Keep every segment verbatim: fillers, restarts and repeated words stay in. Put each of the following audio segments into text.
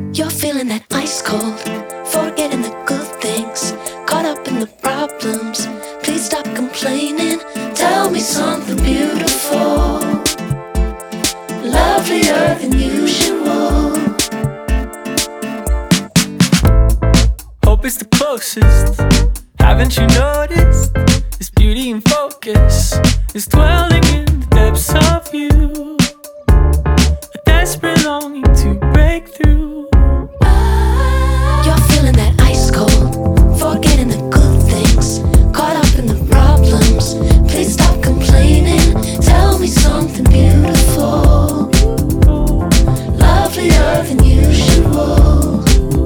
You're feeling that ice cold, forgetting the good things, caught up in the problems. Please stop complaining. Tell me something beautiful, lovelier than usual. Hope is the closest. Haven't you noticed? This beauty in focus is dwelling in the depths of you. A desperate longing to break through. You're feeling that ice cold, forgetting the good things, caught up in the problems. Please stop complaining. Tell me something beautiful, lovelier than usual.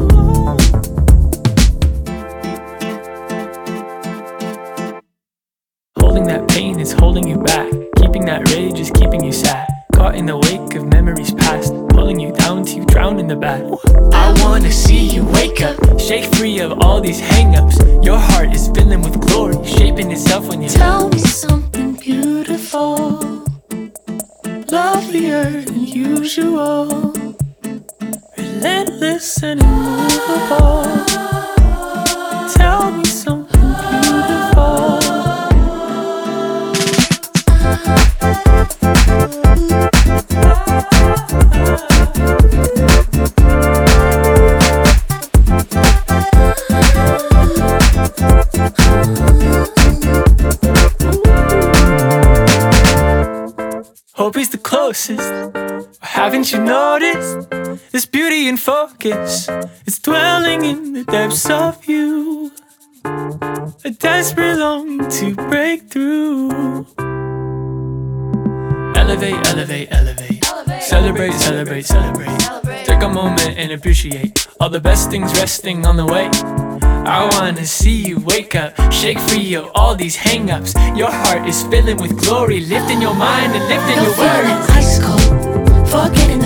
Holding that pain is holding you back. Keeping that rage is keeping you sad. Caught in the wake of memories past, pulling you down till you drown in the bath. I wanna see you wake up, shake free of all these hang-ups. Your heart is filling with glory, shaping itself when you Tell me something beautiful, lovelier than usual, relentless and immovable. Tell me something beautiful. Hope is the closest. Haven't you noticed? This beauty in focus is dwelling in the depths of you. A desperate longing to break through. Elevate, elevate, elevate. Celebrate, celebrate, celebrate. Take a moment and appreciate all the best things resting on the way. I wanna see you wake up, shake free of all these hang-ups. Your heart is filling with glory, lifting your mind and lifting you're your feeling words. that ice cold, forgetting